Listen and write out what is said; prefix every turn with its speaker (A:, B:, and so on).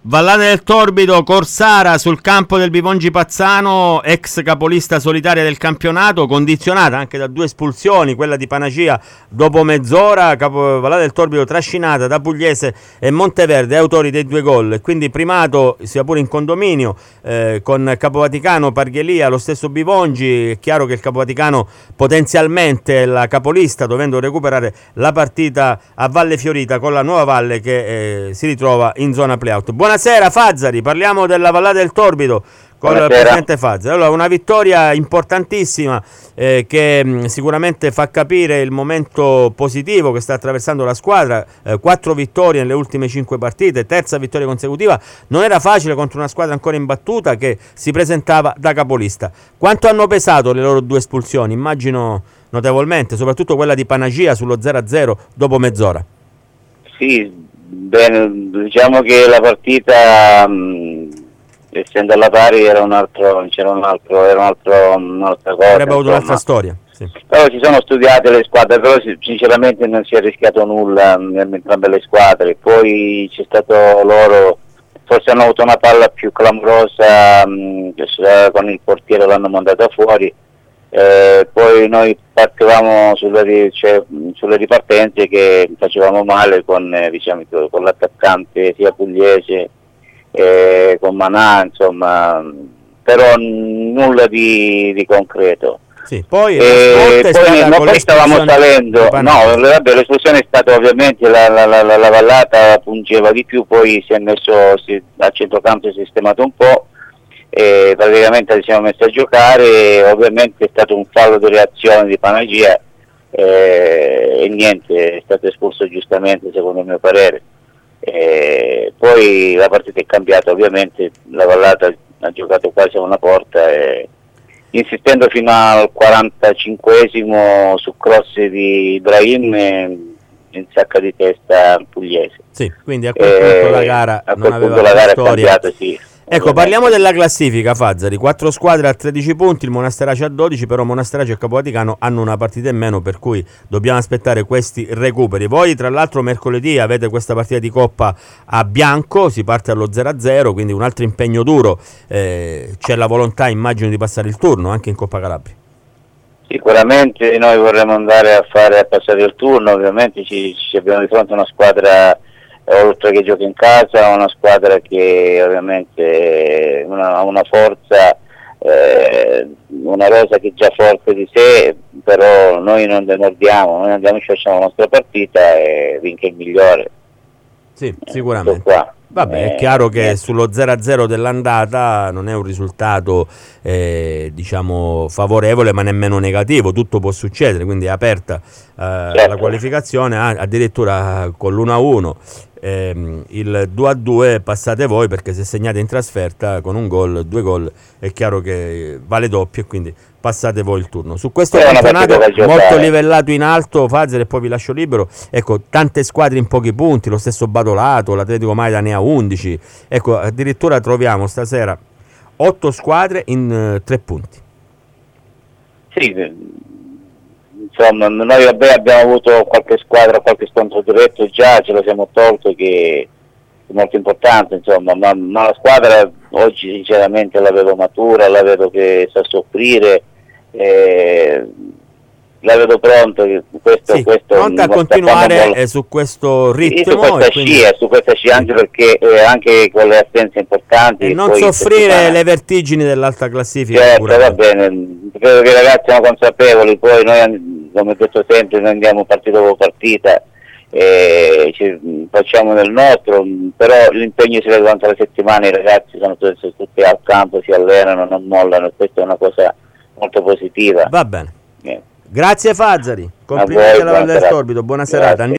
A: Vallata del Torbido, Corsara sul campo del Bivongi Pazzano, ex capolista solitaria del campionato, condizionata anche da 2 espulsioni, quella di Panagia dopo mezz'ora, Vallata del Torbido trascinata da Pugliese e Monteverde, autori dei 2 gol, e quindi primato sia pure in condominio con Capovaticano, Parghelia, lo stesso Bivongi. È chiaro che il Capovaticano potenzialmente è la capolista, dovendo recuperare la partita a Valle Fiorita con la Nuova Valle che si ritrova in zona playout. Buonasera Fazzari, parliamo della Vallata del Torbido con il presidente Fazzari. Allora, una vittoria importantissima che sicuramente fa capire il momento positivo che sta attraversando la squadra. 4 vittorie nelle ultime 5 partite, terza vittoria consecutiva. Non era facile contro una squadra ancora imbattuta che si presentava da capolista. Quanto hanno pesato le loro 2 espulsioni? Immagino notevolmente, soprattutto quella di Panagia sullo 0-0 dopo mezz'ora.
B: Sì, bene, diciamo che la partita, essendo alla pari, era un'altra cosa.
A: Avrebbe avuto un'altra storia. Sì.
B: Però si sono studiate le squadre, però sinceramente non si è rischiato nulla entrambe le squadre. Poi c'è stato loro, forse hanno avuto una palla più clamorosa, con il portiere l'hanno mandata fuori. Poi noi partivamo sulle ripartenze che facevamo male con l'attaccante sia pugliese, con Manà, insomma, però nulla di concreto.
A: Sì, poi
B: stavamo salendo, l'esplosione è stata ovviamente la Vallata pungeva di più, poi si è messo al centrocampo, si è sistemato un po'. Praticamente ci siamo messi a giocare, ovviamente è stato un fallo di reazione di Panagia e niente, è stato espulso giustamente secondo il mio parere. Poi la partita è cambiata, ovviamente la Vallata ha giocato quasi a una porta, insistendo fino al 45esimo su cross di Ibrahim in sacca di testa pugliese.
A: Sì, quindi a quel punto la gara non aveva
B: è
A: storia.
B: cambiata, sì.
A: Ecco, parliamo della classifica, Fazzari. 4 squadre a 13 punti, il Monasterace a 12, però Monasterace e Capovaticano hanno una partita in meno, per cui dobbiamo aspettare questi recuperi. Voi tra l'altro mercoledì avete questa partita di Coppa a Bianco, si parte allo 0-0, quindi un altro impegno duro. C'è la volontà, immagino, di passare il turno anche in Coppa Calabria.
B: Sicuramente noi vorremmo andare a passare il turno, ovviamente ci abbiamo di fronte una squadra, oltre che gioca in casa, una squadra che ovviamente ha una forza, una rosa che è già forte di sé, però noi non demordiamo, noi andiamo e facciamo la nostra partita e vince il migliore.
A: Sì, sicuramente. Vabbè, è chiaro che sullo 0-0 dell'andata non è un risultato diciamo favorevole, ma nemmeno negativo, tutto può succedere, quindi è aperta la qualificazione, addirittura con l'1-1. Il 2-2 passate voi, perché se segnate in trasferta con un gol, 2 gol, è chiaro che vale doppio e quindi passate voi il turno. Su questo campionato molto livellato in alto, Fazzari, e poi vi lascio libero. Ecco, tante squadre in pochi punti, lo stesso Badolato, l'Atletico Maida ne ha 11. Ecco, addirittura troviamo stasera 8 squadre in 3 punti.
B: Sì, insomma, noi abbiamo avuto qualche squadra, qualche scontro diretto già, ce lo siamo tolto, che è molto importante, insomma, ma la squadra oggi sinceramente la vedo matura, la vedo che sa soffrire, la vedo pronta,
A: pronta a continuare su questo ritmo,
B: su questa scia, anche perché anche con le assenze importanti
A: e non soffrire le vertigini dell'alta classifica.
B: Certo, va bene, credo che i ragazzi siano consapevoli, poi noi, come ho detto sempre, noi andiamo partita dopo partita, facciamo del nostro, però l'impegno si vede durante la settimana, i ragazzi sono tutti al campo, si allenano, non mollano, e questa è una cosa molto positiva.
A: Va bene. Grazie Fazzari, complimenti alla Valle del Torbido, buona serata.